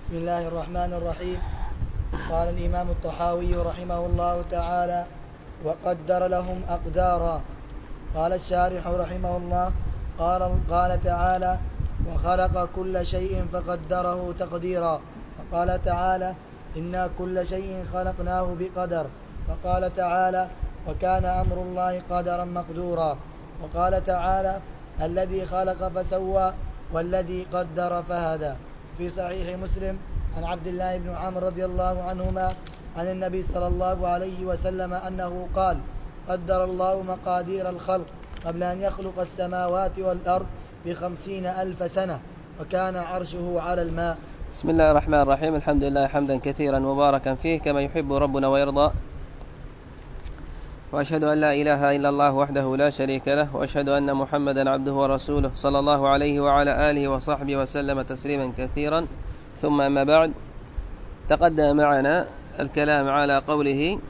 بسم الله الرحمن الرحيم. قال الإمام الطحاوي رحمه الله تعالى: وقدر لهم أقدارا. قال الشارح رحمه الله: قال تعالى: وخلق كل شيء فقدره تقديرا. وقال تعالى: إنا كل شيء خلقناه بقدر. وقال تعالى: وكان أمر الله قدرا مقدورا. وقال تعالى: الذي خلق فسوى والذي قدر فهدى. في صحيح مسلم عن عبد الله بن عمرو رضي الله عنهما عن النبي صلى الله عليه وسلم أنه قال: قدر الله مقادير الخلق قبل أن يخلق السماوات والأرض ب50,000 سنة، وكان عرشه على الماء. بسم الله الرحمن الرحيم. الحمد لله حمدا كثيرا مباركا فيه كما يحب ربنا ويرضى، وأشهد أن لا إله إلا الله وحده لا شريك له، وأشهد أن محمدا عبده ورسوله صلى الله عليه وعلى آله وصحبه وسلم تسليما كثيرا. ثم أما بعد، تقدم معنا الكلام على قوله: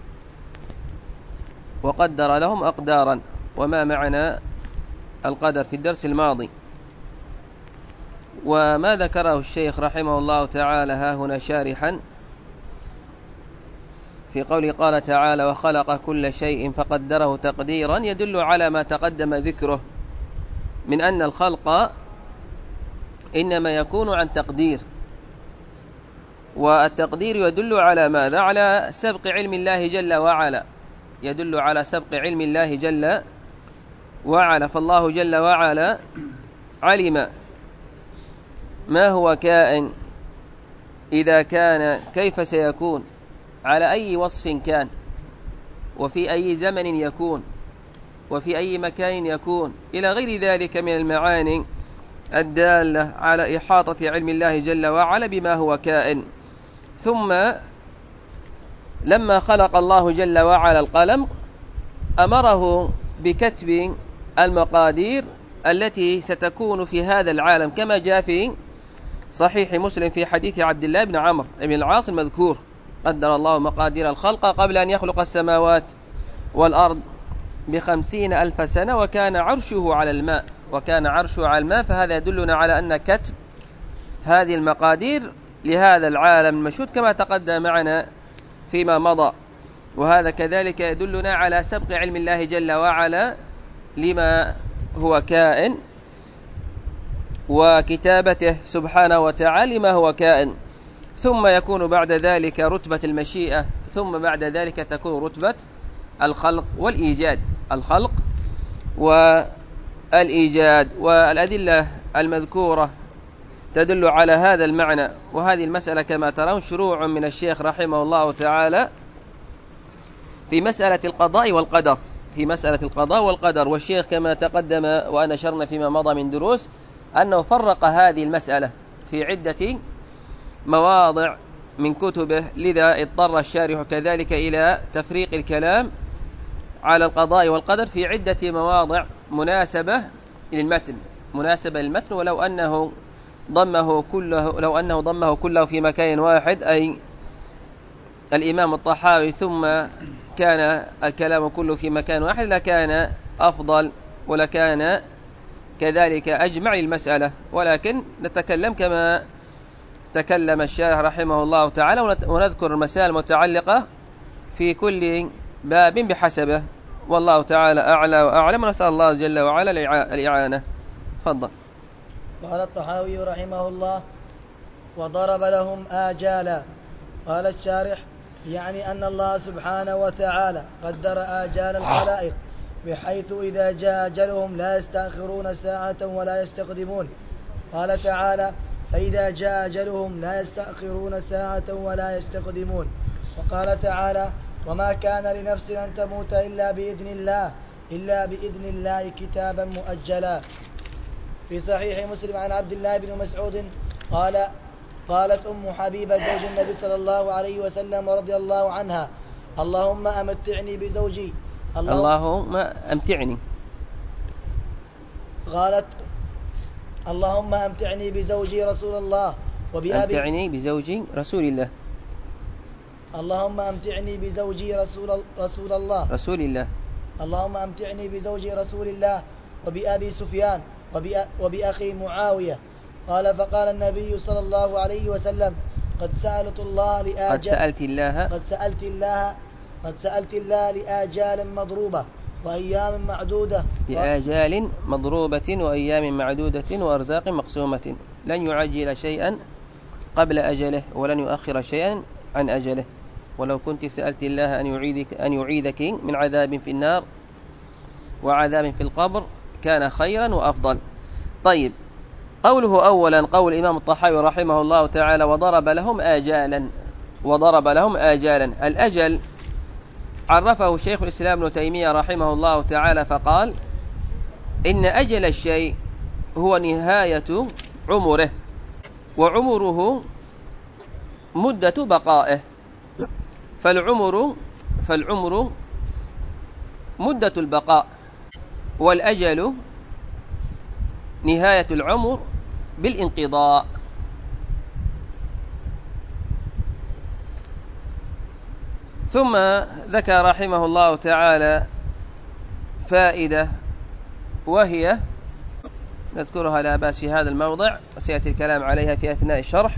وقدر لهم أقدارا، وما معنى القدر في الدرس الماضي. وما ذكره الشيخ رحمه الله تعالى ها هنا شارحا في قوله قال تعالى: وخلق كل شيء فقدره تقديرا، يدل على ما تقدم ذكره من أن الخلق إنما يكون عن تقدير، والتقدير يدل على ماذا؟ على سبق علم الله جل وعلا، يدل على سبق علم الله جل وعلا. فالله جل وعلا علم ما هو كائن إذا كان، كيف سيكون، على أي وصف كان، وفي أي زمن يكون، وفي أي مكان يكون، إلى غير ذلك من المعاني الدالة على إحاطة علم الله جل وعلا بما هو كائن. ثم لما خلق الله جل وعلا القلم أمره بكتب المقادير التي ستكون في هذا العالم، كما جاء في صحيح مسلم في حديث عبد الله بن عمرو بن العاص المذكور: قدر الله مقادير الخلق قبل أن يخلق السماوات والأرض ب50,000 سنة، وكان عرشه على الماء، وكان عرشه على الماء. فهذا يدلنا على أن كتب هذه المقادير لهذا العالم المشهود كما تقدم معنا فيما مضى. وهذا كذلك يدلنا على سبق علم الله جل وعلا لما هو كائن، وكتابته سبحانه وتعالى لما هو كائن. ثم يكون بعد ذلك رتبة المشيئة، ثم بعد ذلك تكون رتبة الخلق والإيجاد، الخلق والإيجاد. والأدلة المذكورة تدل على هذا المعنى. وهذه المسألة كما ترون شروع من الشيخ رحمه الله تعالى في مسألة القضاء والقدر، في مسألة القضاء والقدر. والشيخ كما تقدم وأنشرنا فيما مضى من دروس أنه فرق هذه المسألة في عدة مواضع من كتبه، لذا اضطر الشارح كذلك إلى تفريق الكلام على القضاء والقدر في عدة مواضع مناسبة للمتن، مناسبة للمتن. ولو أنه ضمه كله في مكان واحد، أي الإمام الطحاوي، ثم كان الكلام كله في مكان واحد، لكان أفضل ولكان كذلك أجمع المسألة. ولكن نتكلم كما تكلم الشارح رحمه الله تعالى، ونذكر المسائل المتعلقة في كل باب بحسبه، والله تعالى أعلى وأعلم، ونسأل الله جل وعلا الإعانة. تفضل. قال الطحاوي رحمه الله: وضرب لهم آجالا. قال الشارح: يعني أن الله سبحانه وتعالى قدر آجال الخلائق بحيث إذا جاء أجلهم لا يستأخرون ساعة ولا يستقدمون. قال تعالى: فإذا جاء أجلهم لا يستأخرون ساعة ولا يستقدمون. وقال تعالى: وما كان لنفس أن تموت إلا بإذن الله كتابا مؤجلا. في صحيح مسلم عن عبد الله بن مسعود قالت أم حبيبة زوج النبي صلى الله عليه وسلم رضي الله عنها: اللهم أمتعني بزوجي. اللهم أمتعني. قالت: اللهم أمتعني بزوجي رسول الله وبأبي. أمتعني بزوجي رسول الله. اللهم أمتعني بزوجي رسول الله. اللهم أمتعني بزوجي رسول الله وبأبي سفيان وبأخي معاوية. قال: فقال النبي صلى الله عليه وسلم: قد سألت الله لآجال مضروبة وأيام معدودة لآجال مضروبة وأيام معدودة وأرزاق مقسومة لن يعجل شيئا قبل أجله ولن يؤخر شيئا عن أجله. ولو كنت سألت الله أن يعيذك من عذاب في النار وعذاب في القبر كان خيرا وأفضل. طيب، قوله أولا قول الإمام الطحاوي رحمه الله تعالى وضرب لهم آجالا. الأجل عرفه شيخ الإسلام ابن تيمية رحمه الله تعالى فقال إن أجل الشيء هو نهاية عمره، وعمره مدة بقائه، فالعمر مدة البقاء، والأجل نهاية العمر بالانقضاء. ثم ذكر رحمه الله تعالى فائدة وهي نذكرها لا بأس في هذا الموضع وسيأتي الكلام عليها في أثناء الشرح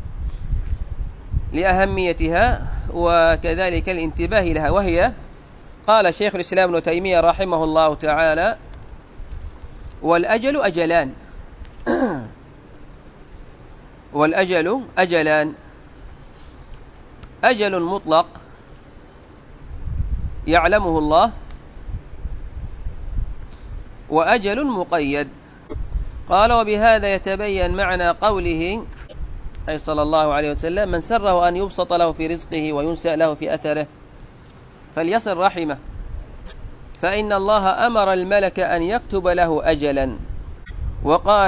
لأهميتها وكذلك الانتباه لها، وهي قال شيخ الإسلام ابن تيمية رحمه الله تعالى والأجل أجلان أجل مطلق يعلمه الله، وأجل مقيد. قال وبهذا يتبين معنى قوله أي صلى الله عليه وسلم من سره أن يبسط له في رزقه وينسأ له في أثره فليصل رحمه، فإن الله أمر الملك أن يكتب له أجلا، وقال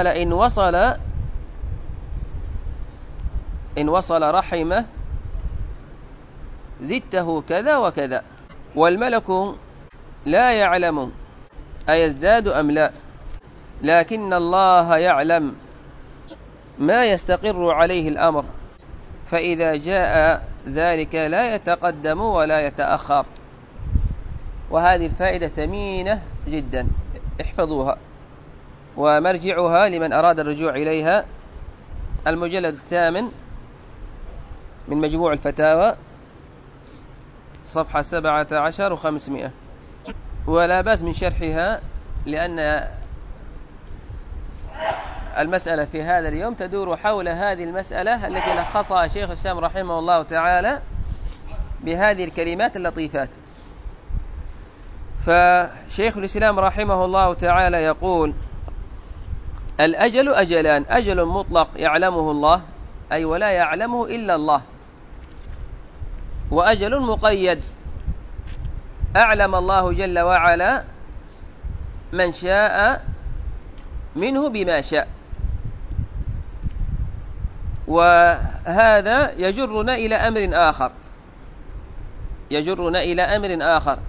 إن وصل رحمه زدته كذا وكذا. والملك لا يعلم أيزداد أم لا، لكن الله يعلم ما يستقر عليه الأمر، فإذا جاء ذلك لا يتقدم ولا يتأخر. وهذه الفائدة ثمينة جدا، احفظوها، ومرجعها لمن أراد الرجوع إليها المجلد 8 من مجموع الفتاوى صفحة 17 و500. ولا بأس من شرحها لأن المسألة في هذا اليوم تدور حول هذه المسألة التي لخصها شيخ الإسلام رحمه الله تعالى بهذه الكلمات اللطيفات. فشيخ الإسلام رحمه الله تعالى يقول الأجل أجلان، أجل مطلق يعلمه الله أي ولا يعلمه إلا الله، وأجل مقيد أعلم الله جل وعلا من شاء منه بما شاء. وهذا يجرنا إلى أمر آخر،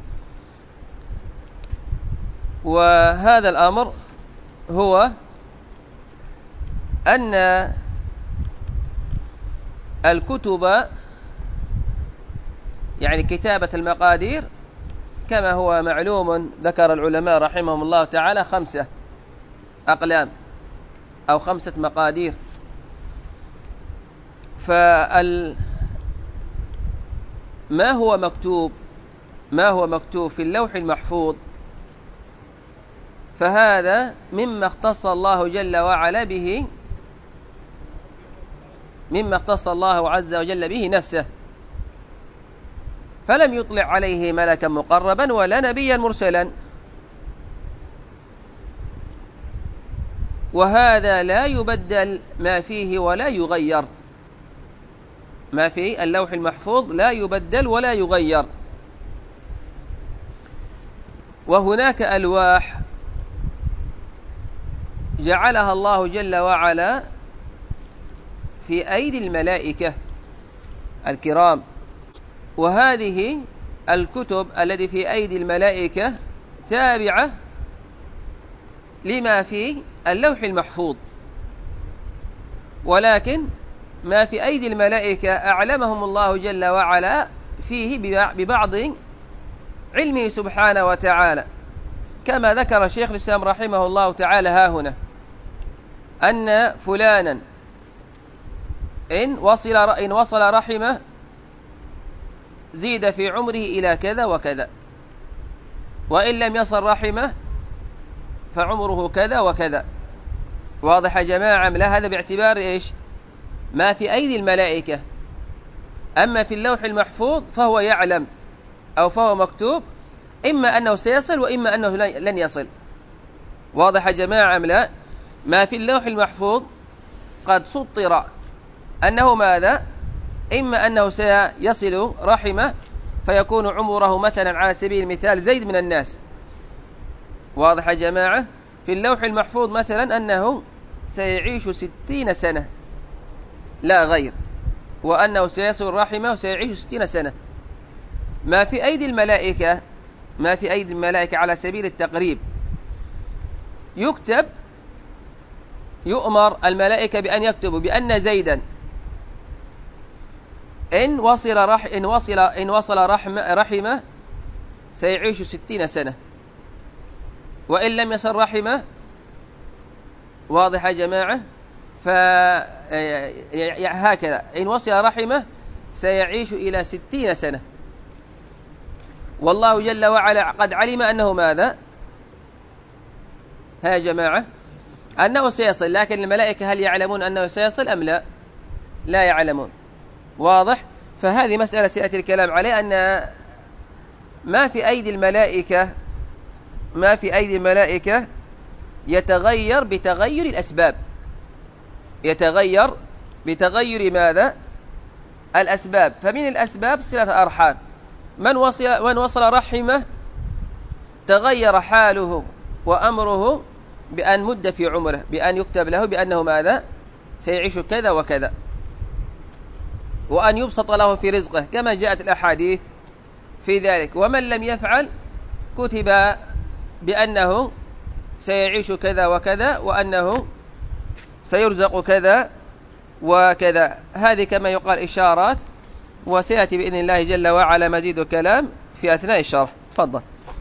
وهذا الأمر هو أن الكتب يعني كتابة المقادير كما هو معلوم ذكر العلماء رحمهم الله تعالى 5 أقلام أو 5 مقادير. ما هو مكتوب في اللوح المحفوظ فهذا مما اختص الله جل وعلا به، مما اختص الله عز وجل به نفسه، فلم يطلع عليه ملكا مقربا ولا نبيا مرسلا. وهذا لا يبدل ما فيه ولا يغير، ما في اللوح المحفوظ لا يبدل ولا يغير. وهناك ألواح جعلها الله جل وعلا في أيدي الملائكة الكرام، وهذه الكتب التي في أيدي الملائكة تابعة لما في اللوح المحفوظ، ولكن ما في أيدي الملائكة أعلمهم الله جل وعلا فيه ببعض علمه سبحانه وتعالى، كما ذكر شيخ الإسلام رحمه الله تعالى ها هنا أن فلانا إن وصل رحمه زيد في عمره إلى كذا وكذا، وإن لم يصل رحمه فعمره كذا وكذا. واضح يا جماعة؟ لا، هذا باعتبار إيش؟ ما في أيدي الملائكة. أما في اللوح المحفوظ فهو يعلم أو فهو مكتوب إما أنه سيصل وإما أنه لن يصل. واضح يا جماعة؟ لا، ما في اللوح المحفوظ قد سطر أنه ماذا؟ إما أنه سيصل رحمه فيكون عمره مثلا على سبيل المثال زيد من الناس. واضح يا جماعة؟ في اللوح المحفوظ مثلا أنه سيعيش 60 سنة لا غير، وأنه سيصل رحمه وسيعيش 60 سنة. ما في أيدي الملائكة على سبيل التقريب يؤمر الملائكة بأن يكتبوا بأن زيدا إن وصل رحمه سيعيش 60 سنة، وإن لم يصل رحمه. واضح يا جماعة؟ هكذا إن وصل رحمه سيعيش إلى 60 سنة. والله جل وعلا قد علم أنه ماذا؟ ها يا جماعة؟ أنه سيصل، لكن الملائكة هل يعلمون أنه سيصل أم لا؟ لا يعلمون. واضح؟ فهذه مسألة سيأتي الكلام عليه، أن ما في أيدي الملائكة يتغير بتغير الأسباب، يتغير بتغير ماذا؟ الأسباب. فمن الأسباب صلة الأرحام. من وصل رحمه تغير حاله وأمره بأن مد في عمره، بأن يكتب له بأنه ماذا؟ سيعيش كذا وكذا، وأن يبسط له في رزقه كما جاءت الأحاديث في ذلك. ومن لم يفعل كتب بأنه سيعيش كذا وكذا، وأنه سيرزق كذا وكذا. هذه كما يقال إشارات، وسيأتي بإذن الله جل وعلا مزيد كلام في أثناء الشرح. تفضل.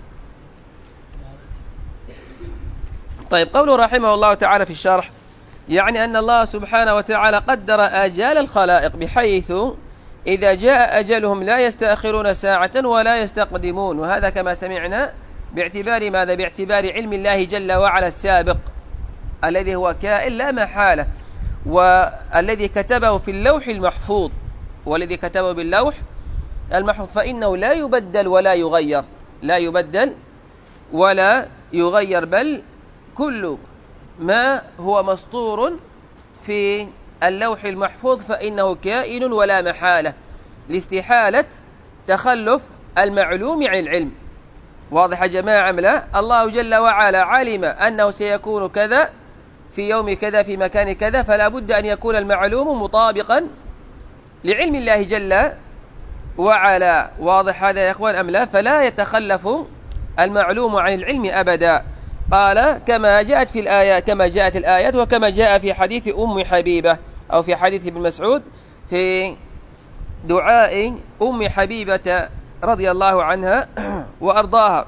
طيب، قوله رحمه الله تعالى في الشرح يعني أن الله سبحانه وتعالى قدر آجال الخلائق بحيث إذا جاء أجلهم لا يستأخرون ساعة ولا يستقدمون. وهذا كما سمعنا باعتبار ماذا؟ باعتبار علم الله جل وعلا السابق الذي هو كائن لا محالة، والذي كتبه في اللوح المحفوظ، والذي كتبه باللوح المحفوظ فإنه لا يبدل ولا يغير، لا يبدل ولا يغير، بل كل ما هو مسطور في اللوح المحفوظ فإنه كائن ولا محالة لاستحالة تخلف المعلوم عن العلم. واضح يا جماعة؟ لا، الله جل وعلا علم أنه سيكون كذا في يوم كذا في مكان كذا، فلا بد أن يكون المعلوم مطابقا لعلم الله جل وعلا. واضح هذا يا إخوان أم لا؟ فلا يتخلف المعلوم عن العلم أبدا. قال كما جاءت في الآيات، كما جاءت الآيات وكما جاء في حديث أم حبيبة أو في حديث ابن مسعود في دعاء أم حبيبة رضي الله عنها وأرضاها،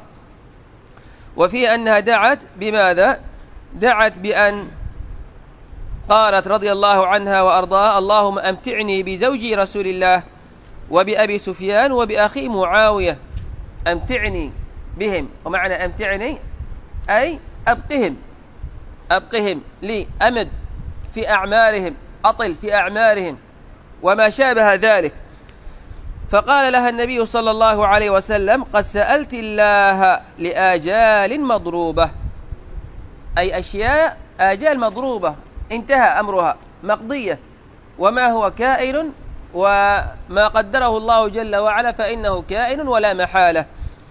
وفي أنها دعت بماذا؟ دعت بأن قالت رضي الله عنها وأرضاها: اللهم أمتعني بزوجي رسول الله وبأبي سفيان وبأخي معاوية. أمتعني بهم، ومعنى أمتعني أي أبقهم لي، أمد في أعمارهم، أطل في أعمارهم وما شابه ذلك. فقال لها النبي صلى الله عليه وسلم: قد سألت الله لآجال مضروبة، أي أشياء آجال مضروبة انتهى أمرها مقضية، وما هو كائن وما قدره الله جل وعلا فإنه كائن ولا محالة.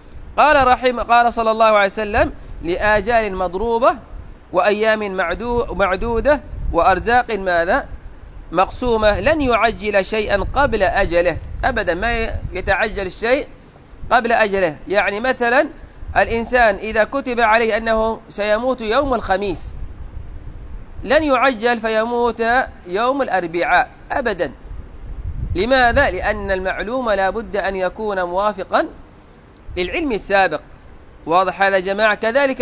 قال صلى الله عليه وسلم: لآجال مضروبة وأيام معدودة وأرزاق ماذا؟ مقسومة. لن يعجل شيئا قبل أجله أبدا، ما يتعجل الشيء قبل أجله. يعني مثلا الإنسان إذا كتب عليه أنه سيموت يوم الخميس لن يعجل فيموت يوم الأربعاء أبدا. لماذا؟ لأن المعلوم لا بد أن يكون موافقا للعلم السابق. واضح هذا يا جماعة؟ كذلك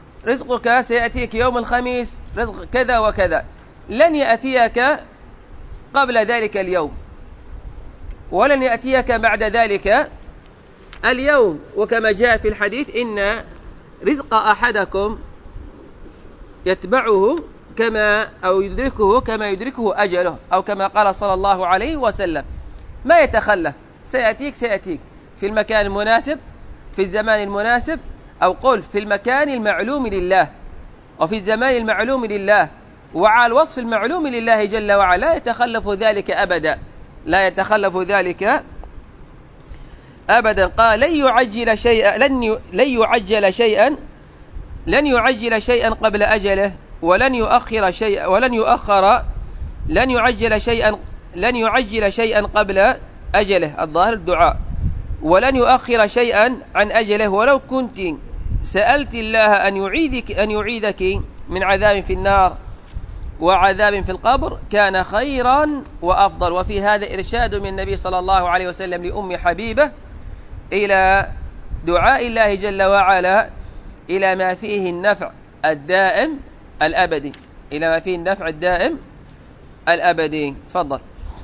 رزقك سيأتيك يوم الخميس رزق كذا وكذا، لن يأتيك قبل ذلك اليوم، ولن يأتيك بعد ذلك اليوم. وكما جاء في الحديث إن رزق أحدكم يتبعه أو يدركه كما يدركه أجله، أو كما قال صلى الله عليه وسلم: ما يتخلف، سيأتيك في المكان المناسب في الزمان المناسب، أو قل في المكان المعلوم لله وفي الزمان المعلوم لله وعلى الوصف المعلوم لله جل وعلا، لا يتخلف ذلك أبدا، لا يتخلف ذلك أبدا. قال: لن يعجل شيئا قبل أجله، لن يعجل شيئا قبل أجله، الظاهر الدعاء، ولن يؤخر شيئا عن أجله. ولو كنت سألت الله أن يعيذك من عذاب في النار وعذاب في القبر كان خيرا وأفضل. وفي هذا إرشاد من النبي صلى الله عليه وسلم لأم حبيبة إلى دعاء الله جل وعلا إلى ما فيه النفع الدائم الأبدي، إلى ما فيه النفع الدائم الأبدي. تفضل.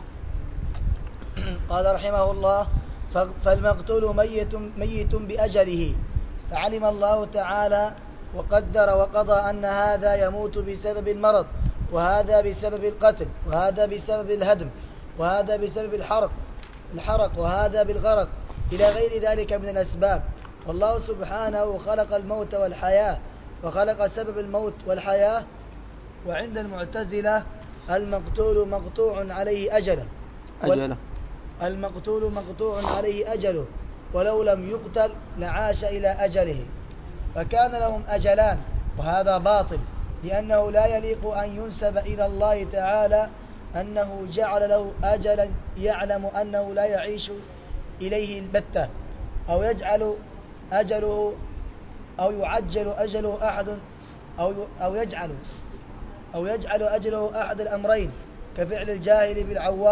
قال رحمه الله: فالمقتول ميت بأجله، فعلم الله تعالى وقدر وقضى أن هذا يموت بسبب المرض، وهذا بسبب القتل، وهذا بسبب الهدم، وهذا بسبب الحرق، وهذا بالغرق، إلى غير ذلك من الأسباب. والله سبحانه خلق الموت والحياة، وخلق سبب الموت والحياة. وعند المعتزلة المقتول مقطوع عليه أجله، المقتول مقطوع عليه أجله، ولو لم يقتل لعاش إلى أجله، فكان لهم أجلان، وهذا باطل، لأنه لا يليق أن ينسب إلى الله تعالى أنه جعل له أجلا يعلم أنه لا يعيش إليه البتة، أو يجعل أجله أحد الأمرين، كفعل الجاهل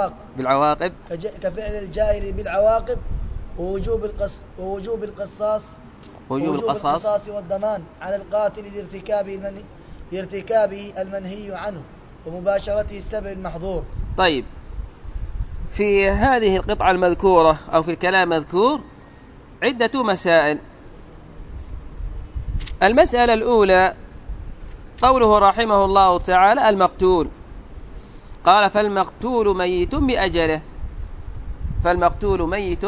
بالعواقب ووجوب القصاص والضمان على القاتل لارتكابه المنهي عنه ومباشرته السبب المحظور. طيب، في هذه القطعة المذكورة أو في الكلام المذكور عدة مسائل. المسألة الأولى قوله رحمه الله تعالى: المقتول. قال: فالمقتول ميت بأجله، فالمقتول ميت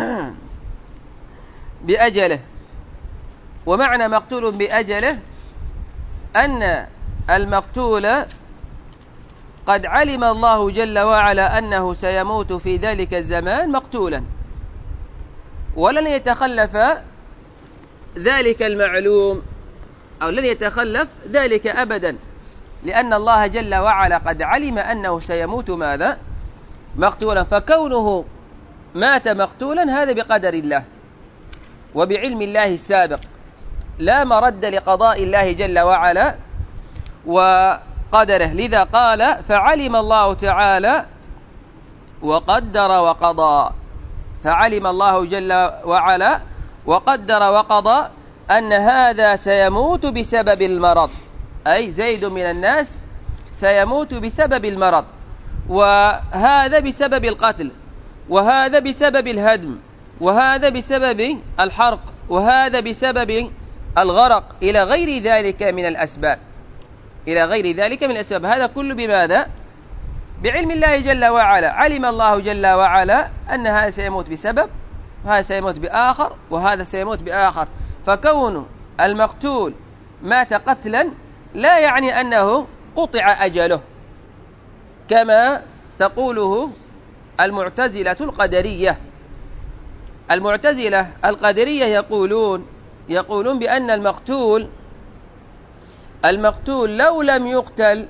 بأجله. ومعنى مقتول بأجله أن المقتول قد علم الله جل وعلا أنه سيموت في ذلك الزمان مقتولا، ولن يتخلف ذلك المعلوم، أو لن يتخلف ذلك أبدا، لأن الله جل وعلا قد علم أنه سيموت ماذا؟ مقتولا. فكونه مات مقتولا هذا بقدر الله وبعلم الله السابق، لا مرد لقضاء الله جل وعلا وقدره. لذا قال: فعلم الله تعالى وقدر وقضى، فعلم الله جل وعلا وقدر وقضى أن هذا سيموت بسبب المرض، أي زيد من الناس سيموت بسبب المرض، وهذا بسبب القتل، وهذا بسبب الهدم، وهذا بسبب الحرق، وهذا بسبب الغرق، إلى غير ذلك من الأسباب، إلى غير ذلك من الأسباب. هذا كله بماذا؟ بعلم الله جل وعلا. علم الله جل وعلا أن هذا سيموت بسبب، وهذا سيموت بآخر، وهذا سيموت بآخر. فكون المقتول مات قتلا لا يعني أنه قطع أجله كما تقوله المعتزلة القدرية. المعتزلة القدرية يقولون بأن المقتول لو لم يقتل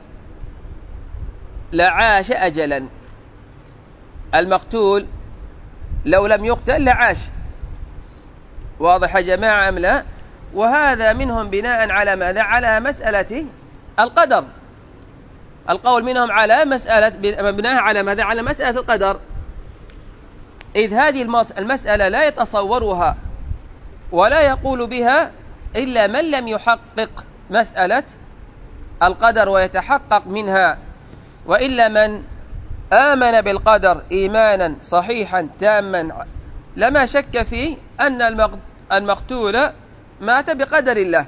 لعاش أجلا. المقتول لو لم يقتل لعاش. واضح يا جماعة أم لا؟ وهذا منهم بناء على ماذا؟ على مسألة القدر. القول منهم على بناء على ماذا؟ على مسألة القدر، إذ هذه المسألة لا يتصورها ولا يقول بها إلا من لم يحقق مسألة القدر ويتحقق منها، وإلا من آمن بالقدر إيمانا صحيحا تاما لما شك في أن المقتول مات بقدر الله.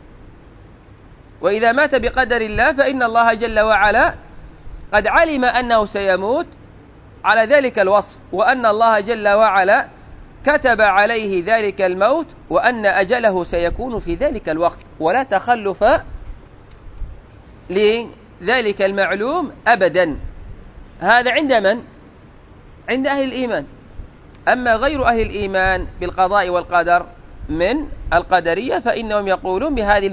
وإذا مات بقدر الله فإن الله جل وعلا قد علم أنه سيموت على ذلك الوصف، وأن الله جل وعلا كتب عليه ذلك الموت، وأن أجله سيكون في ذلك الوقت، ولا تخلف لذلك المعلوم أبدا. هذا عند من؟ عند أهل الإيمان. أما غير أهل الإيمان بالقضاء والقدر من القدرية فإنهم يقولون بهذه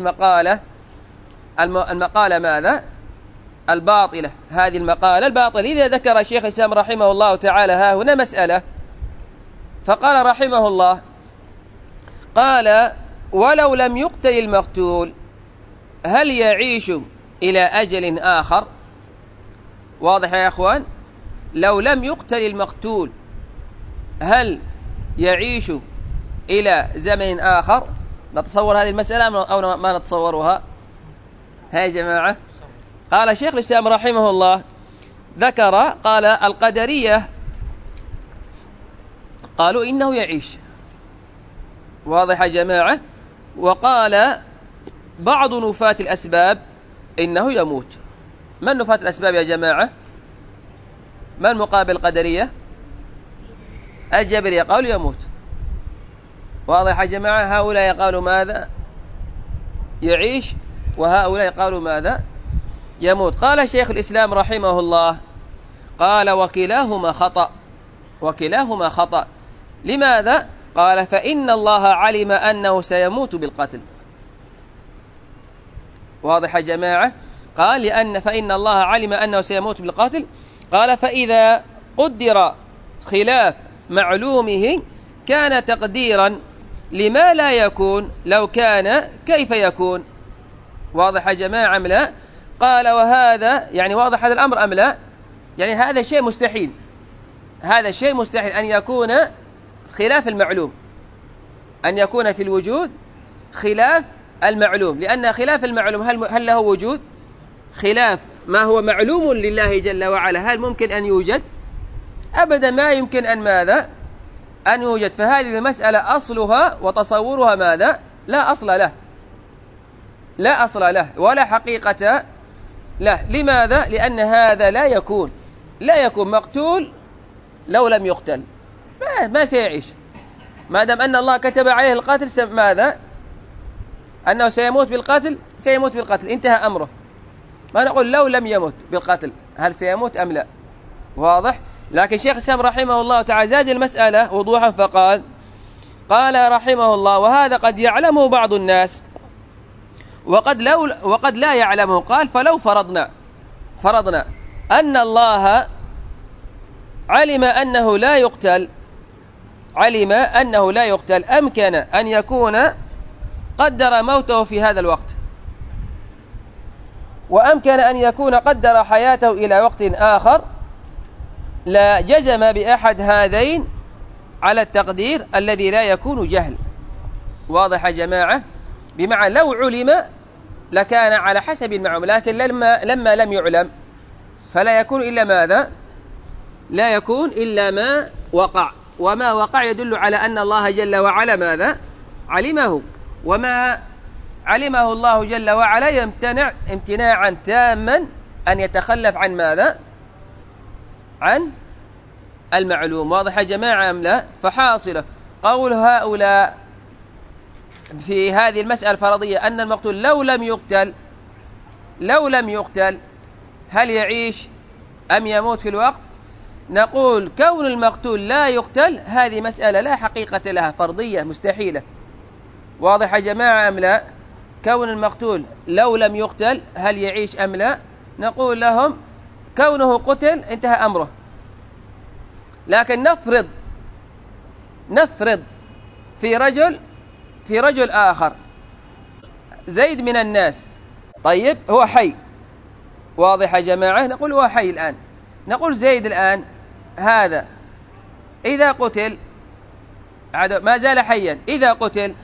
المقالة ماذا؟ الباطلة. هذه المقالة الباطلة. إذا ذكر الشيخ الإسلام رحمه الله تعالى ها هنا مسألة، فقال رحمه الله، قال: ولو لم يقتل المقتول هل يعيش إلى أجل آخر؟ واضح يا أخوان؟ لو لم يقتل المقتول هل يعيش إلى زمن آخر؟ نتصور هذه المسألة أو ما نتصورها؟ ها يا جماعة، قال شيخ الإسلام رحمه الله ذكر، قال: القدرية قالوا إنه يعيش. واضح يا جماعة؟ وقال بعض نفاة الأسباب إنه يموت. من نفاة الأسباب يا جماعة؟ من مقابل القدرية؟ الجبرية قالوا يموت. واضح يا جماعة؟ هؤلاء قالوا ماذا؟ يعيش، وهؤلاء قالوا ماذا؟ يموت. قال شيخ الإسلام رحمه الله، قال: وكلاهما خطأ. وكلاهما خطأ. لماذا؟ قال: فإن الله علم أنه سيموت بالقتل. واضح يا جماعة؟ قال: فإن الله علم أنه سيموت بالقتل. قال: فإذا قدر خلاف معلومه كان تقديرا لما لا يكون، لو كان كيف يكون؟ واضح يا جماعة أم لا؟ قال: وهذا يعني واضح هذا الأمر أم لا؟ يعني هذا شيء مستحيل، هذا شيء مستحيل أن يكون خلاف المعلوم، أن يكون في الوجود خلاف المعلوم، لأن خلاف المعلوم هل له وجود؟ خلاف ما هو معلوم لله جل وعلا هل ممكن أن يوجد؟ أبدا ما يمكن أن ماذا؟ أن يوجد. فهذه المسألة أصلها وتصورها ماذا؟ لا أصل له، لا أصل له ولا حقيقة له. لماذا؟ لأن هذا لا يكون مقتول لو لم يقتل، ما سيعيش ما دام أن الله كتب عليه القتل. ماذا؟ أنه سيموت بالقتل، سيموت بالقتل، انتهى أمره. ما نقول لو لم يمت بالقتل هل سيموت أم لا؟ واضح؟ لكن شيخ الإسلام رحمه الله تعالى زاد المسألة وضوحا فقال: قال رحمه الله: وهذا قد يعلمه بعض الناس وقد لا يعلمه. قال: فلو فرضنا أن الله علم أنه لا يقتل أمكن أن يكون قدر موته في هذا الوقت، وأمكن أن يكون قدر حياته إلى وقت آخر، لا جزم بأحد هذين على التقدير الذي لا يكون جهل. واضح يا جماعة؟ بمعنى لو علم لكان على حسب المعلوم، لكن لما لم يعلم فلا يكون إلا ماذا؟ لا يكون إلا ما وقع، وما وقع يدل على أن الله جل وعلا ماذا؟ علمه، وما علمه الله جل وعلا يمتنع امتناعا تاما أن يتخلف عن ماذا؟ عن المعلوم. واضح يا جماعة أم لا؟ فحاصله قول هؤلاء في هذه المسألة الفرضية أن المقتول لو لم يقتل هل يعيش أم يموت في الوقت؟ نقول كون المقتول لا يقتل هذه مسألة لا حقيقة لها، فرضية مستحيلة. واضح يا جماعة أم لا؟ كون المقتول لو لم يقتل هل يعيش أم لا؟ نقول لهم كونه قتل انتهى أمره. لكن نفرض في رجل آخر، زيد من الناس، طيب هو حي. واضح يا جماعة؟ نقول هو حي الآن، نقول زيد الآن هذا إذا قتل ما زال حيا، إذا قتل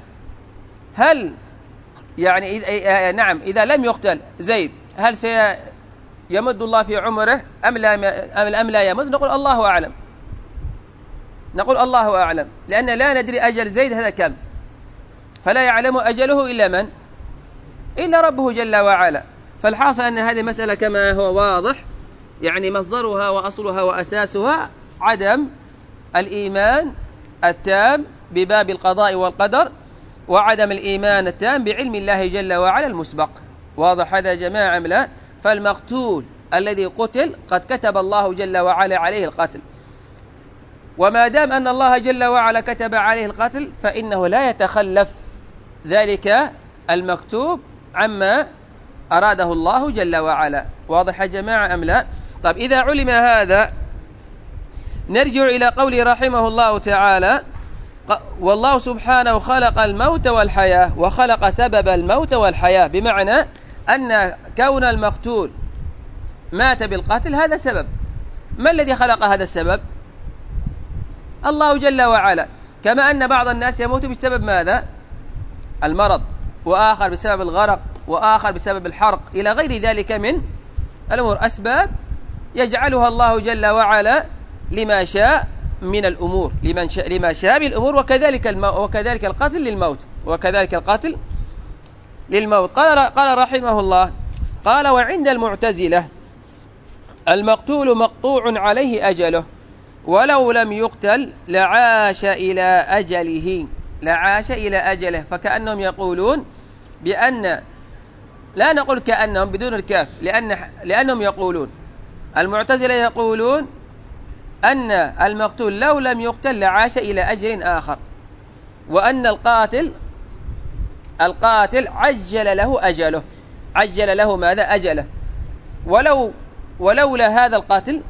هل يعني نعم إذا لم يقتل زيد هل يمد الله في عمره أم لا يمد؟ نقول الله أعلم، نقول الله أعلم، لأن لا ندري أجل زيد هذا كم، فلا يعلم أجله إلا من؟ إلا ربه جل وعلا. فالحاصل أن هذه مسألة كما هو واضح، يعني مصدرها وأصلها وأساسها عدم الإيمان التام بباب القضاء والقدر، وعدم الإيمان التام بعلم الله جل وعلا المسبق. واضح هذا يا جماعة أم لا؟ فالمقتول الذي قتل قد كتب الله جل وعلا عليه القتل، وما دام أن الله جل وعلا كتب عليه القتل فإنه لا يتخلف ذلك المكتوب عما أراده الله جل وعلا. واضح يا جماعة أم لا؟ طيب إذا علم هذا نرجع إلى قوله رحمه الله تعالى: والله سبحانه خلق الموت والحياة وخلق سبب الموت والحياة، بمعنى أن كون المقتول مات بالقتل هذا سبب. ما الذي خلق هذا السبب؟ الله جل وعلا. كما أن بعض الناس يموت بسبب ماذا؟ المرض، وآخر بسبب الغرق، وآخر بسبب الحرق، إلى غير ذلك من الأمور، أسباب يجعلها الله جل وعلا لما شاء من الأمور، لما شاء من الأمور، وكذلك القتل للموت، وكذلك القتل للموت. قال رحمه الله: قال: وعند المعتزلة المقتول مقطوع عليه أجله ولو لم يقتل لعاش إلى أجله. لعاش إلى أجله، فكأنهم يقولون بأن، لا نقول كأنهم بدون الكاف، لأنهم يقولون، المعتزلة يقولون أن المقتول لو لم يقتل لعاش إلى أجل آخر، وأن القاتل عجل له أجله، عجل له ماذا؟ أجله، ولولا هذا القتل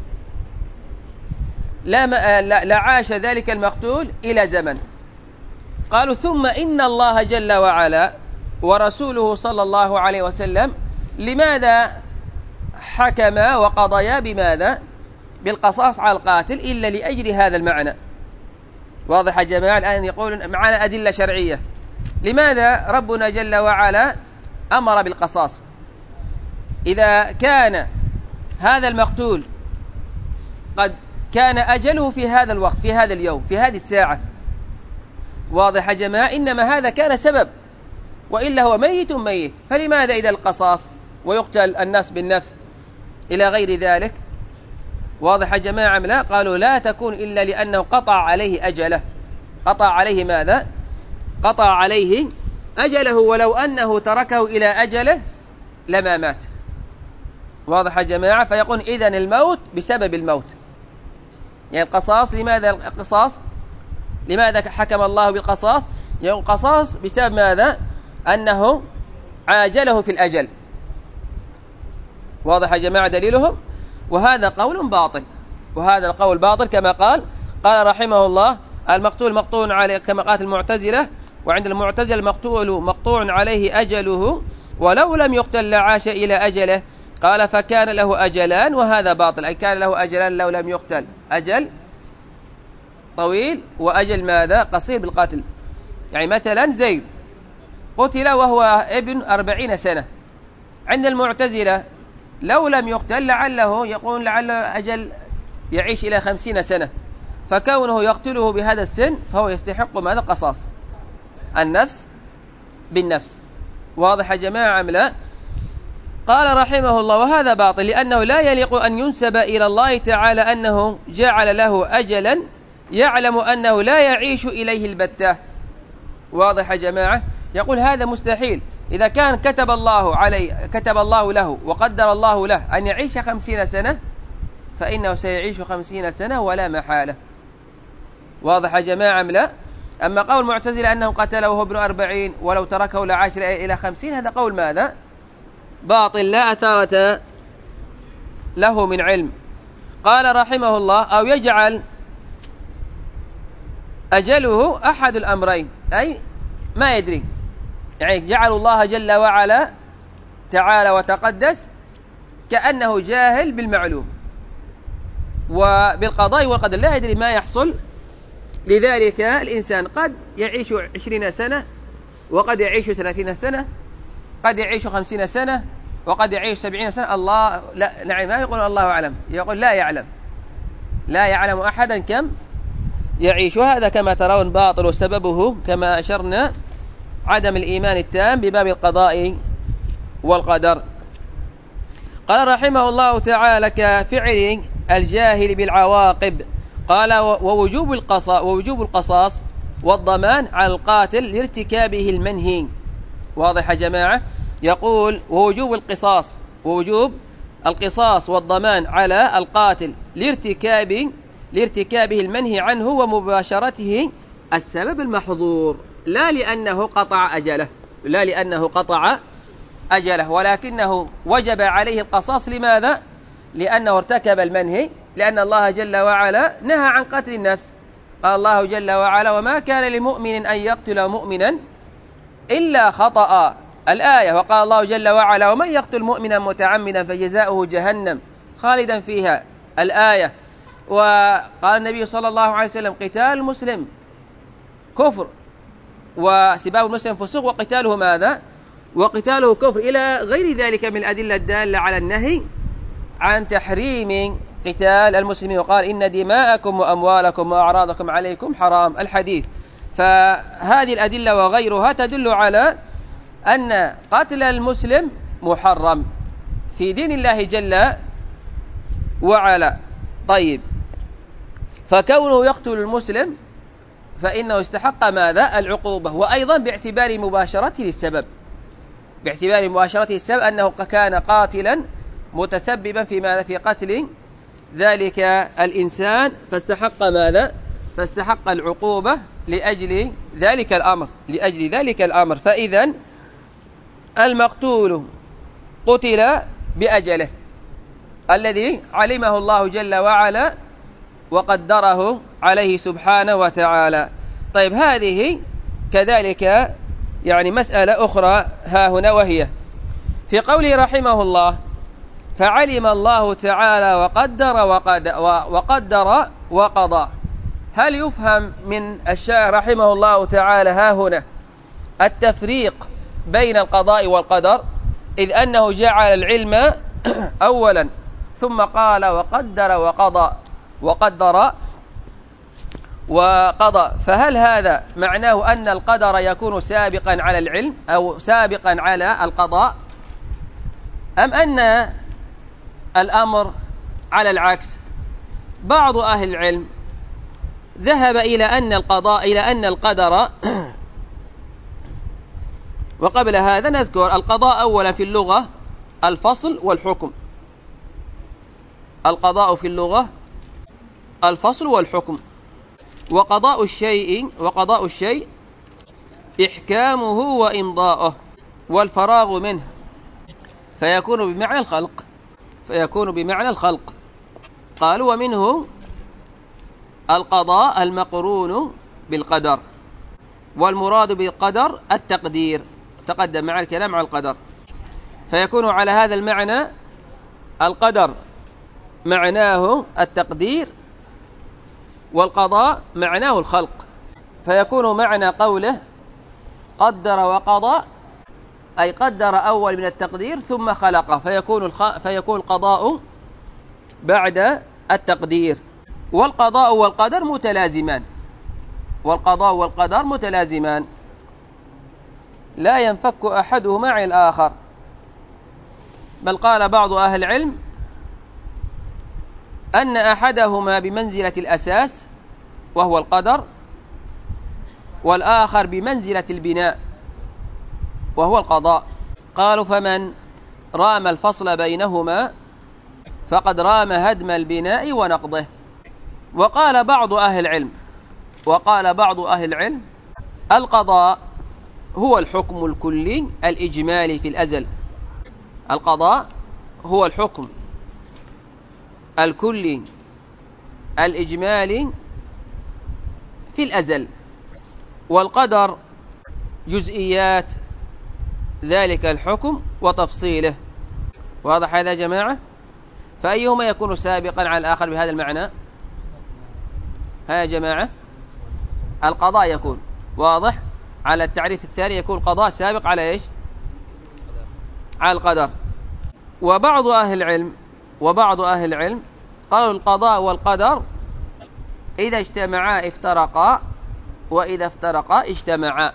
لعاش ذلك المقتول إلى زمن. قالوا: ثم إن الله جل وعلا ورسوله صلى الله عليه وسلم لماذا حكما وقضيا بماذا؟ بالقصاص على القاتل إلا لأجل هذا المعنى. واضح يا جماعة؟ الآن يقولون معنا أدلة شرعية، لماذا ربنا جل وعلا أمر بالقصاص؟ إذا كان هذا المقتول قد كان أجله في هذا الوقت، في هذا اليوم، في هذه الساعة. واضح يا جماعة؟ إنما هذا كان سبب، وإلا هو ميت، فلماذا إذا القصاص ويقتل النفس بالنفس إلى غير ذلك؟ واضح يا جماعة؟ لا، قالوا لا تكون إلا لأنه قطع عليه أجله. قطع عليه ماذا؟ قطع عليه أجله، ولو أنه تركه إلى أجله لما مات. واضح يا جماعة؟ فيقول إذن الموت بسبب الموت، يعني القصاص. لماذا القصاص؟ لماذا حكم الله بالقصاص؟ يعني القصاص بسبب ماذا؟ أنه عاجله في الأجل. واضح يا جماعة دليلهم؟ وهذا قول باطل، وهذا القول باطل كما قال رحمه الله: المقتول مقطوع عليه، كما قالت المعتزلة، وعند المعتزلة المقتول مقطوع عليه أجله ولو لم يقتل لعاش إلى أجله. قال: فكان له أجلان، وهذا باطل، أي كان له أجلان لو لم يقتل، أجل طويل وأجل ماذا؟ قصير بالقتل. يعني مثلا زيد قتل وهو ابن 40 سنة، عند المعتزلة لو لم يقتل لعله أجل يعيش إلى 50 سنة، فكونه يقتله بهذا السن فهو يستحق ماذا؟ قصاص، النفس بالنفس. واضح يا جماعة أم لا؟ قال رحمه الله: وهذا باطل، لأنه لا يليق أن ينسب إلى الله تعالى أنه جعل له أجلا يعلم أنه لا يعيش إليه البتة. واضح يا جماعة؟ يقول هذا مستحيل. إذا كان كتب الله له وقدر الله له أن يعيش 50 سنة فإنه سيعيش 50 سنة ولا محالة. واضح يا جماعة أم لا؟ أما قول المعتزلة أنه قتله وهو ابن 40 ولو تركه لعاش إلى 50، هذا قول ماذا؟ باطل لا أثارة له من علم. قال رحمه الله: أو يجعل أجله أحد الأمرين، أي ما يدري، يعني جعل الله جل وعلا تعالى وتقدس كأنه جاهل بالمعلوم وبالقضاء والقدر، لا يدري ما يحصل. لذلك الإنسان قد يعيش 20 سنة، وقد يعيش 30 سنة، قد يعيش 50 سنة، وقد يعيش 70 سنة، الله لا نعم ما يقول الله أعلم، يقول لا يعلم، لا يعلم أحدا كم يعيش. وهذا كما ترون باطل، وسببه كما أشرنا عدم الإيمان التام بباب القضاء والقدر. قال رحمه الله تعالى: كفعل الجاهل بالعواقب. قال: ووجوب القصاص والضمان على القاتل لارتكابه المنهي. واضح يا جماعة؟ يقول: ووجوب القصاص والضمان على القاتل لارتكابه المنهي عنه ومباشرته السبب المحظور، لا لأنه قطع أجله، ولكنه وجب عليه القصاص. لماذا؟ لأنه ارتكب المنهي، لأن الله جل وعلا نهى عن قتل النفس. قال الله جل وعلا: وما كان لمؤمن أن يقتل مؤمنا إلا خطأ، الآية. وقال الله جل وعلا: ومن يقتل مؤمنا متعمدا فجزاؤه جهنم خالدا فيها، الآية. وقال النبي صلى الله عليه وسلم: قتال المسلم كفر وسباب المسلم فسوق وقتاله ماذا؟ وقتاله كفر، إلى غير ذلك من الأدلة الدالة على النهي عن تحريم قتال المسلمين. وقال: إن دماءكم وأموالكم وأعراضكم عليكم حرام، الحديث. فهذه الأدلة وغيرها تدل على أن قتل المسلم محرم في دين الله جل وعلا. طيب، فكونه يقتل المسلم فإنه استحق ماذا؟ العقوبة. وأيضا باعتبار مباشرته للسبب، أنه كان قاتلا متسببا في ماذا؟ في قتل ذلك الإنسان، فاستحق ماذا؟ فاستحق العقوبة لأجل ذلك الأمر. فإذا المقتول قتل بأجله الذي علمه الله جل وعلا وقدره عليه سبحانه وتعالى. طيب، هذه كذلك يعني مسألة أخرى ها هنا، وهي في قوله رحمه الله: فعلم الله تعالى وقدر وقضى. هل يفهم من الشاعر رحمه الله تعالى ها هنا التفريق بين القضاء والقدر، إذ أنه جعل العلم أولا ثم قال وقدر وقضى؟ فهل هذا معناه أن القدر يكون سابقا على العلم أو سابقا على القضاء، أم أن الأمر على العكس؟ بعض أهل العلم ذهب إلى أن القدر وقبل هذا نذكر القضاء أولا في اللغة الفصل والحكم. القضاء في اللغة الفصل والحكم، وقضاء الشيء إحكامه وإمضاؤه والفراغ منه، فيكون بمعنى الخلق. قالوا: ومنه القضاء المقرون بالقدر، والمراد بالقدر التقدير، تقدم مع الكلام عن القدر. فيكون على هذا المعنى القدر معناه التقدير، والقضاء معناه الخلق. فيكون معنى قوله قدر وقضى أي قدر أول من التقدير ثم خلقه، فيكون القضاء بعد التقدير. والقضاء والقدر متلازمان، لا ينفك أحدهما عن الآخر. بل قال بعض أهل العلم أن أحدهما بمنزلة الأساس وهو القدر، والآخر بمنزلة البناء وهو القضاء. قالوا: فمن رام الفصل بينهما فقد رام هدم البناء ونقضه. وقال بعض أهل العلم القضاء هو الحكم الكلي الإجمالي في الأزل. القضاء هو الحكم الكلي الإجمالي في الأزل، والقدر جزئيات ذلك الحكم وتفصيله. واضح هذا يا جماعة؟ فأيهما يكون سابقا على الآخر بهذا المعنى؟ ها يا جماعة، القضاء يكون واضح على التعريف الثاني، يكون القضاء سابق على إيش؟ على القدر. وبعض أهل العلم قالوا القضاء والقدر إذا اجتمعا افترقا، وإذا افترقا اجتمعا.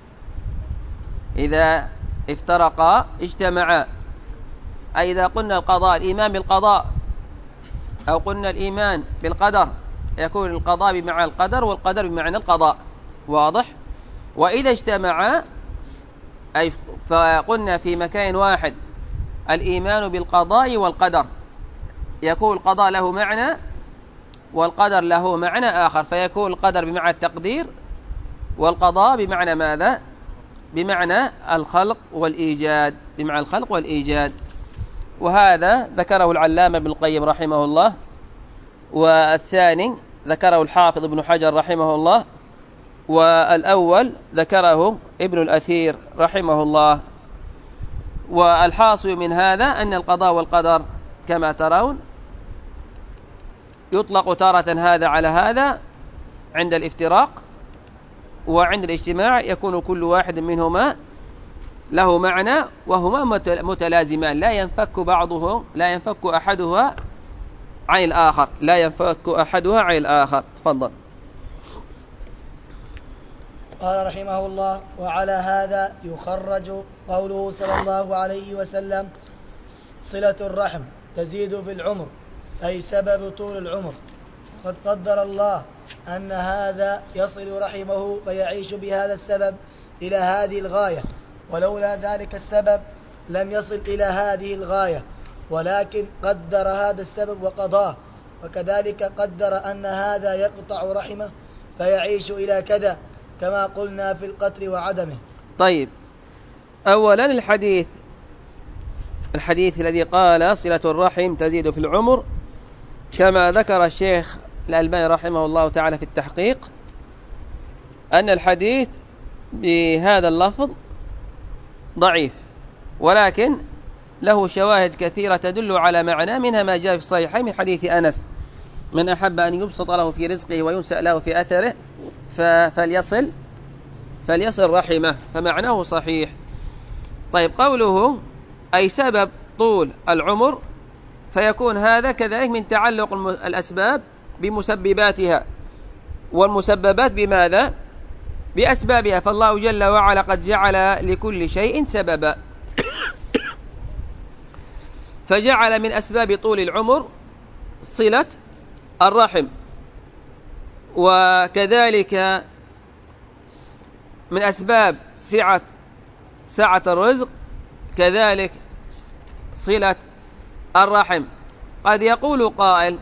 إذا افترقا اجتمعا، أي إذا قلنا القضاء الإيمان بالقضاء أو قلنا الإيمان بالقدر يكون القضاء بمعنى القدر والقدر بمعنى القضاء، واضح؟ وإذا اجتمعا أي فقلنا في مكان واحد الإيمان بالقضاء والقدر، يكون القضاء له معنى والقدر له معنى آخر، فيكون القدر بمعنى التقدير والقضاء بمعنى ماذا؟ بمعنى الخلق والإيجاد، بمعنى الخلق والإيجاد. وهذا ذكره العلامة ابن القيم رحمه الله، والثاني ذكره الحافظ ابن حجر رحمه الله، والأول ذكره ابن الأثير رحمه الله. والحاصل من هذا أن القضاء والقدر كما ترون يطلق تارة هذا على هذا عند الافتراق، وعند الاجتماع يكون كل واحد منهما له معنى وهما متلازمان، لا ينفك أحدها عن الآخر. تفضل. قال رحمه الله: وعلى هذا يخرج قوله صلى الله عليه وسلم: صلة الرحم تزيد في العمر، أي سبب طول العمر. قد قدر الله أن هذا يصل رحمه فيعيش بهذا السبب إلى هذه الغاية، ولولا ذلك السبب لم يصل إلى هذه الغاية، ولكن قدر هذا السبب وقضاه. وكذلك قدر أن هذا يقطع رحمه فيعيش إلى كذا، كما قلنا في القتل وعدمه. طيب، أولا الحديث الذي قال صلة الرحم تزيد في العمر، كما ذكر الشيخ الألباني رحمه الله تعالى في التحقيق أن الحديث بهذا اللفظ ضعيف، ولكن له شواهد كثيرة تدل على معنى، منها ما جاء في الصحيحين من حديث أنس: من أحب أن يبسط له في رزقه وينسأ له في أثره فليصل رحمه، فمعناه صحيح. طيب، قوله أي سبب طول العمر، فيكون هذا كذلك من تعلق الأسباب بمسبباتها، والمسببات بماذا؟ بأسبابها، فالله جل وعلا قد جعل لكل شيء سببا، فجعل من أسباب طول العمر صلة الرحم، وكذلك من أسباب سعة الرزق كذلك صلة الرحم. قد يقول قائل: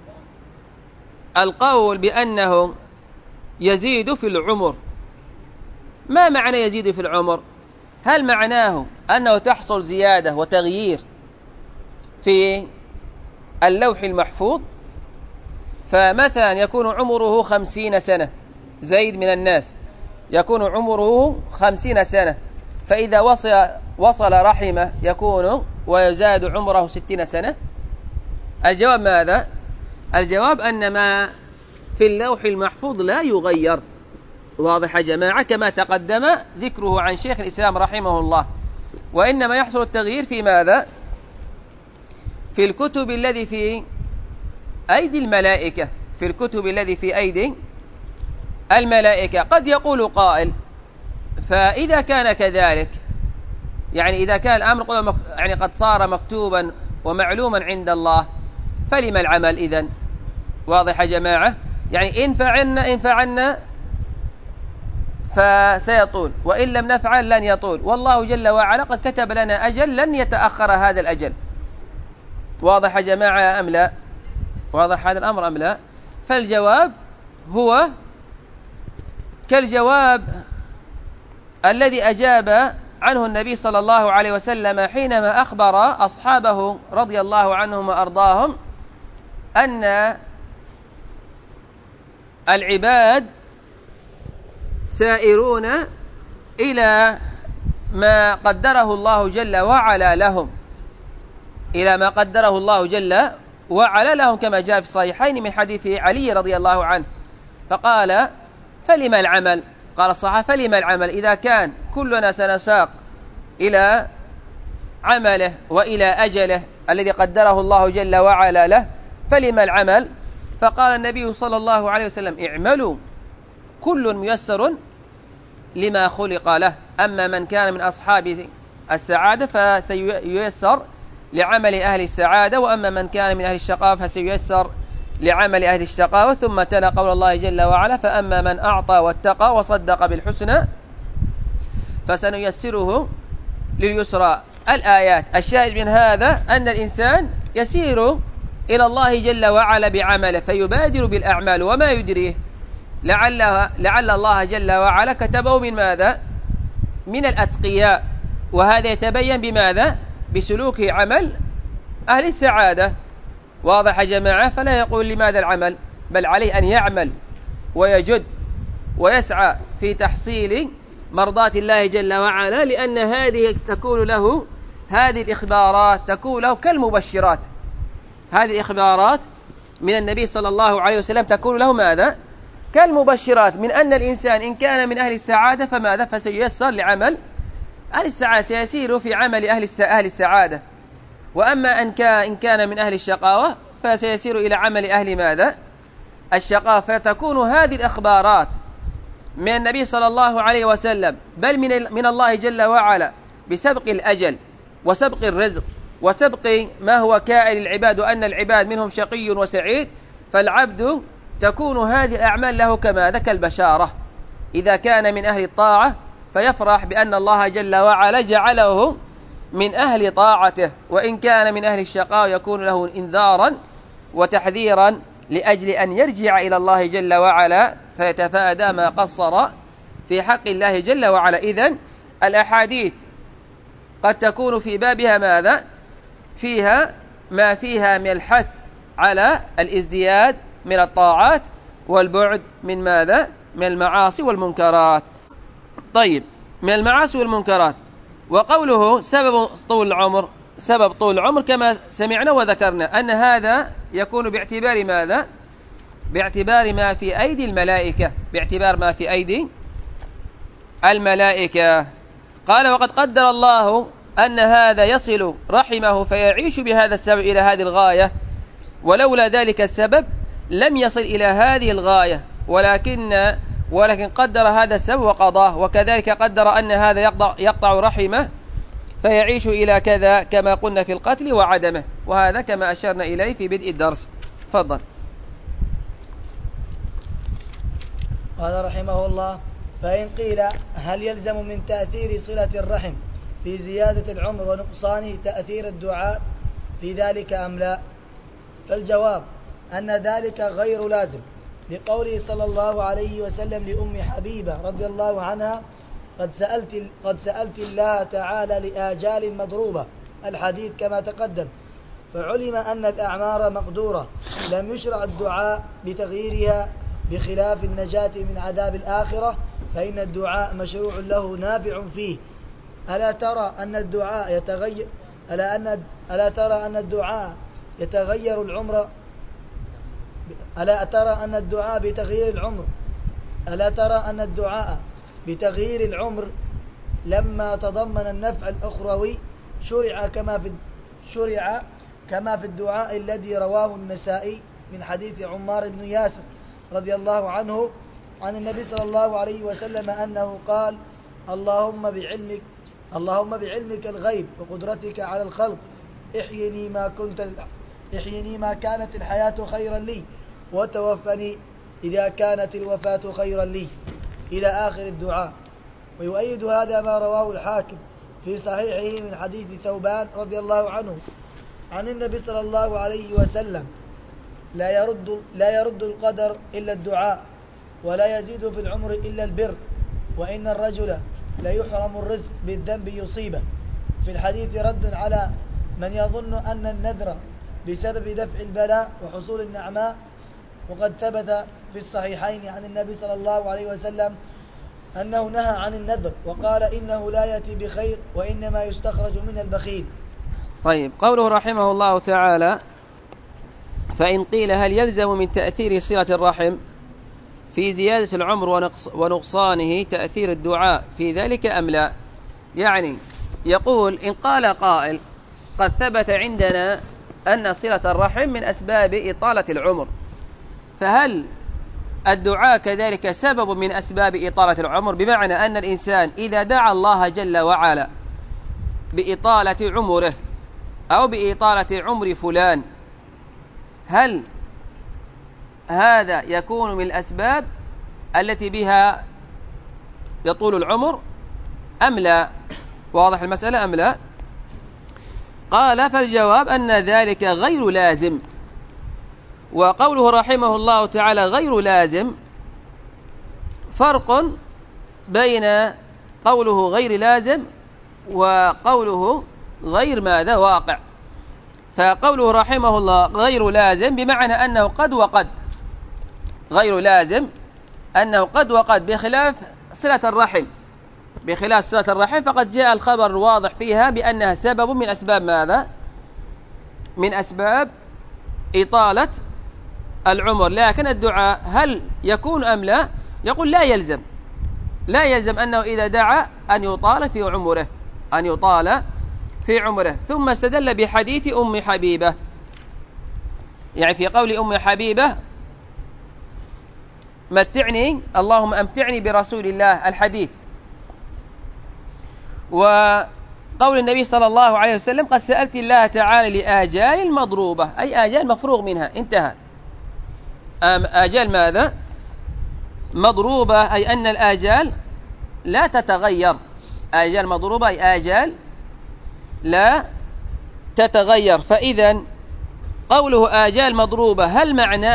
القول بأنه يزيد في العمر، ما معنى يزيد في العمر؟ هل معناه أنه تحصل زيادة وتغيير في اللوح المحفوظ؟ فمثلا يكون عمره 50 سنة، زيد من الناس يكون عمره 50 سنة، فإذا وصل رحمه يكون ويزاد عمره 60 سنة. الجواب ماذا؟ الجواب أن ما في اللوح المحفوظ لا يغير، واضح يا جماعة، كما تقدم ذكره عن شيخ الإسلام رحمه الله، وإنما يحصل التغيير في ماذا؟ في الكتب الذي في أيدي الملائكة، في الكتب الذي في أيدي الملائكة. قد يقول قائل: فإذا كان كذلك، يعني إذا كان الأمر قد صار مكتوبا ومعلوما عند الله، فلما العمل إذن؟ واضح يا جماعة، يعني إن فعلنا فسيطول، وإن لم نفعل لن يطول، والله جل وعلا قد كتب لنا أجل لن يتأخر هذا الأجل. واضح يا جماعة أم لا؟ واضح هذا الأمر أم لا؟ فالجواب هو كالجواب الذي أجاب عنه النبي صلى الله عليه وسلم حينما أخبر أصحابه رضي الله عنهم وأرضاهم أن العباد سائرون إلى ما قدره الله جل وعلا لهم، إلى ما قدره الله جل وعلا لهم، كما جاء في الصحيحين من حديث علي رضي الله عنه. فقال: فلما العمل؟ قال الصحابة: فلما العمل إذا كان كلنا سنساق إلى عمله وإلى أجله الذي قدره الله جل وعلا له، فلما العمل؟ فقال النبي صلى الله عليه وسلم: اعملوا كل ميسر لما خلق له. أما من كان من أصحاب السعادة فسييسر لعمل أهل السعادة، وأما من كان من أهل الشقاوة فسييسر لعمل أهل الشقاوة. ثم تلا قول الله جل وعلا: فأما من أعطى واتقى وصدق بالحسنى فسنيسره لليسرى. الآيات الشاهد من هذا أن الإنسان يسير إلى الله جل وعلا بعمله فيبادر بالأعمال، وما يدريه لعل الله جل وعلا كتبه من ماذا؟ من الأتقياء، وهذا يتبين بماذا؟ بسلوكه عمل أهل السعادة. واضح يا جماعة؟ فلا يقول لماذا العمل، بل عليه أن يعمل ويجد ويسعى في تحصيل مرضاة الله جل وعلا، لأن هذه تكون له، هذه الإخبارات تكون له كالمبشرات. هذه الإخبارات من النبي صلى الله عليه وسلم تكون له ماذا؟ كالمبشرات، من أن الإنسان إن كان من أهل السعادة فماذا؟ فسييسر لعمل أهل السعادة، سيسير في عمل أهل السعادة. وأما إن كان من أهل الشقاوة فسيسير إلى عمل أهل ماذا؟ الشقاوة. فتكون هذه الأخبارات من النبي صلى الله عليه وسلم، بل من الله جل وعلا، بسبق الأجل وسبق الرزق وسبق ما هو كائن للعباد، وأن العباد منهم شقي وسعيد. فالعبد تكون هذه الأعمال له كماذا؟ كالبشارة. إذا كان من أهل الطاعة فيفرح بأن الله جل وعلا جعله من أهل طاعته، وإن كان من أهل الشقاء يكون له إنذارا وتحذيرا لأجل أن يرجع إلى الله جل وعلا فيتفادى ما قصر في حق الله جل وعلا. إذن الأحاديث قد تكون في بابها ماذا؟ فيها ما فيها من الحث على الازدياد من الطاعات والبعد من ماذا؟ من المعاصي والمنكرات. طيب، من المعاصي والمنكرات. وقوله سبب طول العمر كما سمعنا وذكرنا أن هذا يكون باعتبار ماذا؟ باعتبار ما في أيدي الملائكة، باعتبار ما في أيدي الملائكة. قال: وقد قدر الله أن هذا يصل رحمه فيعيش بهذا السبب إلى هذه الغاية، ولولا ذلك السبب لم يصل إلى هذه الغاية، ولكن قدر هذا السبب وقضاه. وكذلك قدر أن هذا يقطع رحمه فيعيش إلى كذا، كما قلنا في القتل وعدمه، وهذا كما أشرنا إليه في بدء الدرس. تفضل. قال رحمه الله: فإن قيل هل يلزم من تأثير صلة الرحم في زيادة العمر ونقصانه تأثير الدعاء في ذلك أم لا؟ فالجواب أن ذلك غير لازم، لقوله صلى الله عليه وسلم لأم حبيبة رضي الله عنها: قد سألت الله تعالى لآجال مضروبة، الحديث كما تقدم. فعلم أن الأعمار مقدورة، لم يشرع الدعاء بتغييرها، بخلاف النجاة من عذاب الآخرة فإن الدعاء مشروع له نافع فيه. ألا ترى أن الدعاء يتغير ألا ترى أن الدعاء يتغير العمر ألا ترى أن الدعاء بتغيير العمر لما تضمن النفع الأخروي شرع كما في الدعاء الذي رواه النسائي من حديث عمار بن ياسر رضي الله عنه عن النبي صلى الله عليه وسلم أنه قال: اللهم بعلمك الغيب وقدرتك على الخلق احيني ما كانت الحياة خيرا لي، وتوفني إذا كانت الوفاة خيرا لي، إلى آخر الدعاء. ويؤيد هذا ما رواه الحاكم في صحيحه من حديث ثوبان رضي الله عنه عن النبي صلى الله عليه وسلم: لا يرد القدر إلا الدعاء، ولا يزيد في العمر إلا البر، وإن الرجل لا يحرم الرزق بالذنب يصيبه. في الحديث رد على من يظن أن النذر بسبب دفع البلاء وحصول النعماء، وقد ثبت في الصحيحين عن النبي صلى الله عليه وسلم أنه نهى عن النذر وقال: إنه لا يأتي بخير وإنما يستخرج من البخيل. طيب، قوله رحمه الله تعالى: فإن قيل هل يلزم من تأثير صلة الرحم في زيادة العمر ونقصانه تأثير الدعاء في ذلك أم لا؟ يعني يقول إن قال قائل قد ثبت عندنا أن صلة الرحم من أسباب إطالة العمر، فهل الدعاء كذلك سبب من أسباب إطالة العمر؟ بمعنى أن الإنسان إذا دعا الله جل وعلا بإطالة عمره أو بإطالة عمر فلان، هل هذا يكون من الأسباب التي بها يطول العمر أم لا؟ واضح المسألة أم لا؟ قال فالجواب أن ذلك غير لازم. وقوله رحمه الله تعالى غير لازم، فرق بين قوله غير لازم وقوله غير ماذا واقع. فقوله رحمه الله غير لازم بمعنى أنه قد وقد، غير لازم أنه قد وقد، بخلاف صلة الرحم، بخلاف صلة الرحم فقد جاء الخبر واضح فيها بأنها سبب من أسباب ماذا؟ من أسباب إطالة العمر. لكن الدعاء هل يكون أم لا؟ يقول لا يلزم، لا يلزم أنه إذا دعا أن يطال في عمره، أن يطال في عمره. ثم استدل بحديث أم حبيبة، يعني في قول أم حبيبة متعني اللهم أمتعني برسول الله الحديث، وقول النبي صلى الله عليه وسلم قد سألت الله تعالى لآجال مضروبة، أي آجال مفروغ منها انتهى. آجال ماذا؟ مضروبة، أي أن الآجال لا تتغير. آجال مضروبة أي آجال لا تتغير. فإذا قوله آجال مضروبة هل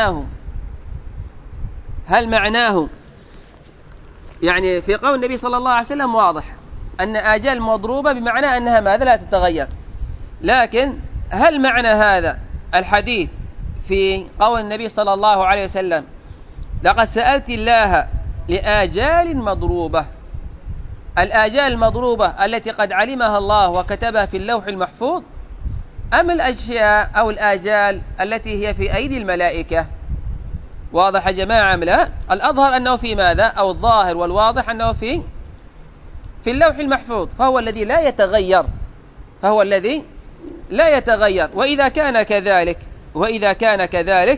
معناه يعني في قول النبي صلى الله عليه وسلم واضح أن آجال مضروبة بمعنى أنها ماذا؟ لا تتغير. لكن هل معنى هذا الحديث في قول النبي صلى الله عليه وسلم لقد سألت الله لآجال مضروبة، الآجال المضروبة التي قد علمها الله وكتبها في اللوح المحفوظ، أم الأشياء أو الآجال التي هي في أيدي الملائكة؟ واضح يا جماعة أم لا؟ الأظهر أنه في ماذا؟ أو الظاهر والواضح أنه في اللوح المحفوظ، فهو الذي لا يتغير، فهو الذي لا يتغير. وإذا كان كذلك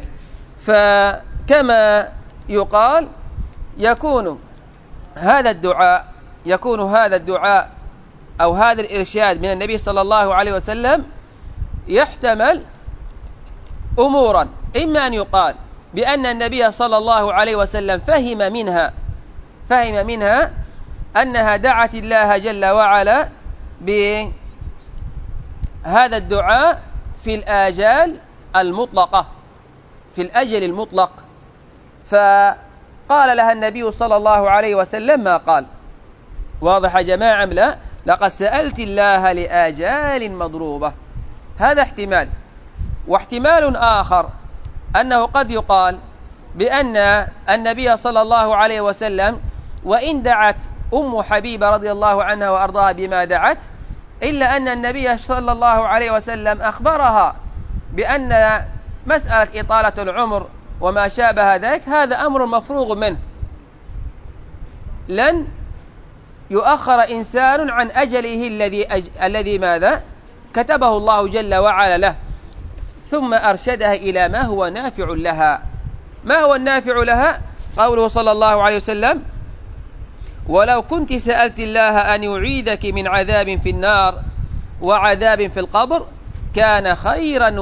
فكما يقال يكون هذا الدعاء أو هذا الإرشاد من النبي صلى الله عليه وسلم يحتمل أمورا، إما أن يقال بأن النبي صلى الله عليه وسلم فهم منها أنها دعت الله جل وعلا بهذا الدعاء في الآجال المطلقة، في الأجل المطلق، فقال لها النبي صلى الله عليه وسلم ما قال. واضح يا جماعة أم لا؟ لقد سألت الله لآجال مضروبة، هذا احتمال. واحتمال آخر أنه قد يقال بأن النبي صلى الله عليه وسلم وإن دعت أم حبيبة رضي الله عنها وأرضاها بما دعت، إلا أن النبي صلى الله عليه وسلم أخبرها بأن مسألة إطالة العمر وما شابه ذلك هذا أمر مفروغ منه، لن يؤخر إنسان عن أجله الذي ماذا؟ كتبه الله جل وعلا له. ثم أرشدها إلى ما هو نافع لها. ما هو النافع لها؟ قوله صلى الله عليه وسلم ولو كنت سألت الله أن يعيدك من عذاب في النار وعذاب في القبر كان خيرا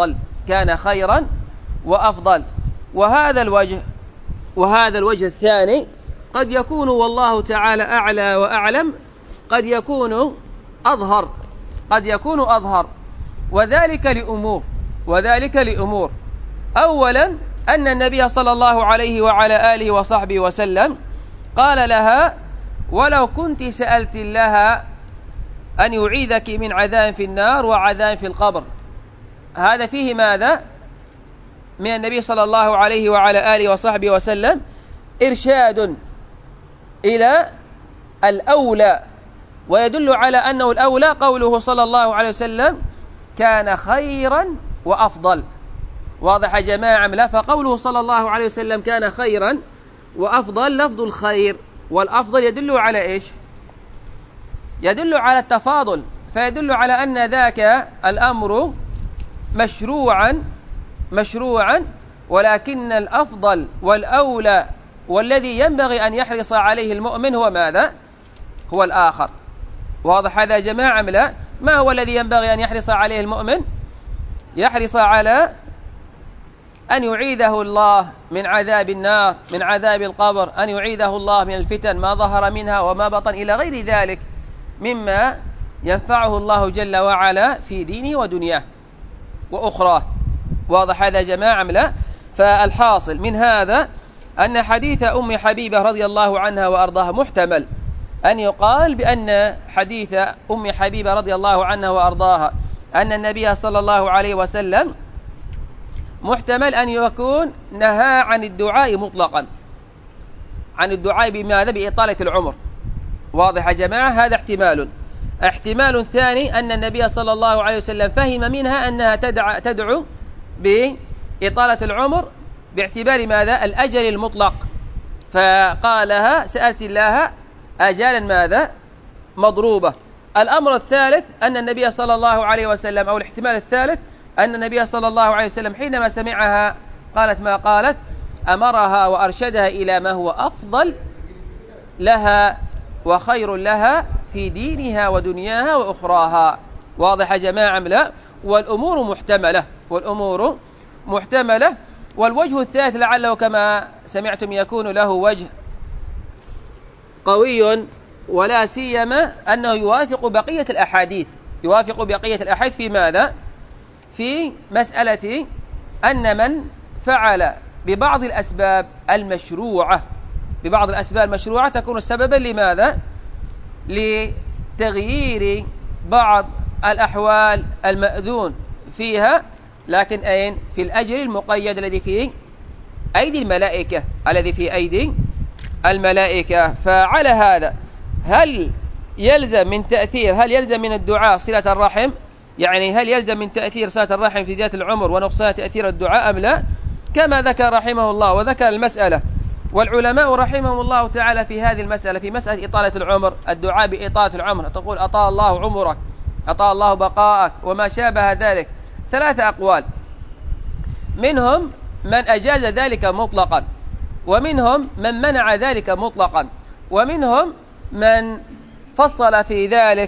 وأفضل. وهذا الوجه الثاني قد يكون والله تعالى أعلى وأعلم، قد يكون أظهر، وذلك لأمور. أولا أن النبي صلى الله عليه وعلى آله وصحبه وسلم قال لها ولو كنت سألت الله أن يعيذك من عذاب في النار وعذاب في القبر، هذا فيه ماذا؟ من النبي صلى الله عليه وعلى آله وصحبه وسلم إرشاد إلى الأولى، ويدل على أنه الأولى قوله صلى الله عليه وسلم كان خيرا وأفضل. واضح يا جماعة؟ لا، فقوله صلى الله عليه وسلم كان خيرا وأفضل، لفظ الخير والأفضل يدل على إيش؟ يدل على التفاضل، فيدل على أن ذاك الأمر مشروعا، ولكن الأفضل والأولى والذي ينبغي أن يحرص عليه المؤمن هو ماذا؟ هو الآخر. واضح هذا يا جماعة أم لا؟ ما هو الذي ينبغي أن يحرص عليه المؤمن؟ يحرص على أن يعيذه الله من عذاب النار، من عذاب القبر، أن يعيذه الله من الفتن ما ظهر منها وما بطن إلى غير ذلك مما ينفعه الله جل وعلا في دينه ودنياه وأخراه. واضح هذا يا جماعة أم لا؟ فالحاصل من هذا أن حديث أم حبيبة رضي الله عنها وأرضاها محتمل أن يقال بأن حديث أم حبيبة رضي الله عنها وأرضاها أن النبي صلى الله عليه وسلم محتمل أن يكون نهى عن الدعاء مطلقا، عن الدعاء بماذا؟ بإطالة العمر. واضح يا جماعة؟ هذا احتمال ثاني أن النبي صلى الله عليه وسلم فهم منها أنها تدعو بإطالة العمر باعتبار ماذا؟ الأجل المطلق، فقالها سألت الله أجالا ماذا؟ مضروبة. الأمر الثالث أن النبي صلى الله عليه وسلم، أو الاحتمال الثالث أن النبي صلى الله عليه وسلم حينما سمعها قالت ما قالت أمرها وأرشدها إلى ما هو أفضل لها وخير لها في دينها ودنياها وأخراها. واضح يا جماعة أم لا؟ والأمور محتملة. والوجه الثالث لعله كما سمعتم يكون له وجه قوي، ولا سيما أنه يوافق بقية الأحاديث في ماذا؟ في مسألة أن من فعل ببعض الأسباب المشروعة تكون سببا لماذا؟ لتغيير بعض الأحوال المأذون فيها، لكن أين؟ في الأجر المقيد الذي في أيدي الملائكة. فعلى هذا هل يلزم من الدعاء صلة الرحم؟ يعني هل يلزم من تأثير صلة الرحم في زيادة العمر ونقصان تأثير الدعاء أم لا؟ كما ذكر رحمه الله وذكر المسألة، والعلماء رحمهم الله تعالى في هذه المسألة، في مسألة إطالة العمر، الدعاء بإطالة العمر، تقول أطال الله عمرك، أطال الله بقاءك وما شابه ذلك، 3 أقوال. منهم من أجاز ذلك مطلقا، ومنهم من منع ذلك مطلقا، ومنهم من فصل في ذلك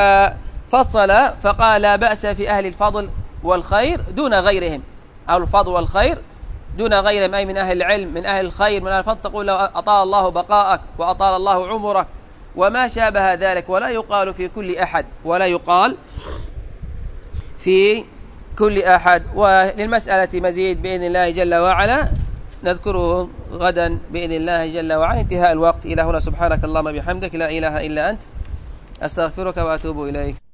فقال لا بأس في أهل الفضل والخير دون غيرهم. أهل الفضل والخير دون غيرهم، أي من أهل العلم، من أهل الخير، من أهل الفضل، تقول له أطال الله بقاءك وأطال الله عمرك وما شابه ذلك. ولا يقال في كل أحد. وللمسألة مزيد بإذن الله جل وعلا نذكره غدا بإذن الله جل وعلا. انتهاء الوقت. إلى هنا، سبحانك اللهم بحمدك، لا إله إلا أنت، أستغفرك وأتوب إليك.